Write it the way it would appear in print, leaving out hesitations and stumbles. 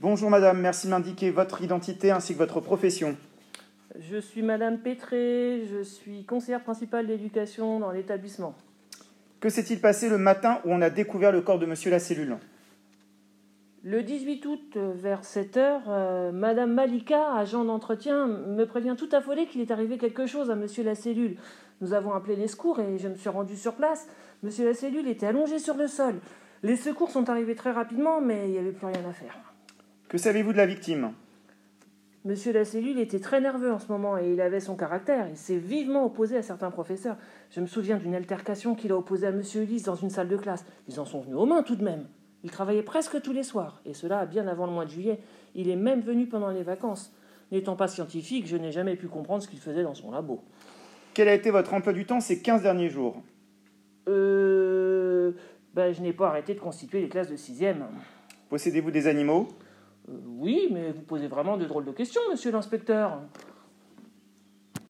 Bonjour madame, merci de m'indiquer votre identité ainsi que votre profession. Je suis Madame Pétré, je suis conseillère principale d'éducation dans l'établissement. Que s'est-il passé le matin où on a découvert le corps de monsieur Lacellule? Le 18 août, vers 7h, Madame Malika, agent d'entretien, me prévient tout affolée qu'il est arrivé quelque chose à Monsieur Lacellule. Nous avons appelé les secours et je me suis rendue sur place. Monsieur Lacellule était allongé sur le sol. Les secours sont arrivés très rapidement, mais il n'y avait plus rien à faire. Que savez-vous de la victime? Monsieur Lacellule était très nerveux en ce moment et il avait son caractère. Il s'est vivement opposé à certains professeurs. Je me souviens d'une altercation qu'il a opposée à Monsieur Ulysse dans une salle de classe. Ils en sont venus aux mains tout de même. Il travaillait presque tous les soirs, et cela bien avant le mois de juillet. Il est même venu pendant les vacances. N'étant pas scientifique, je n'ai jamais pu comprendre ce qu'il faisait dans son labo. Quel a été votre emploi du temps ces 15 derniers jours? Je n'ai pas arrêté de constituer les classes de 6e. Possédez-vous des animaux? Oui, mais vous posez vraiment de drôles de questions, monsieur l'inspecteur.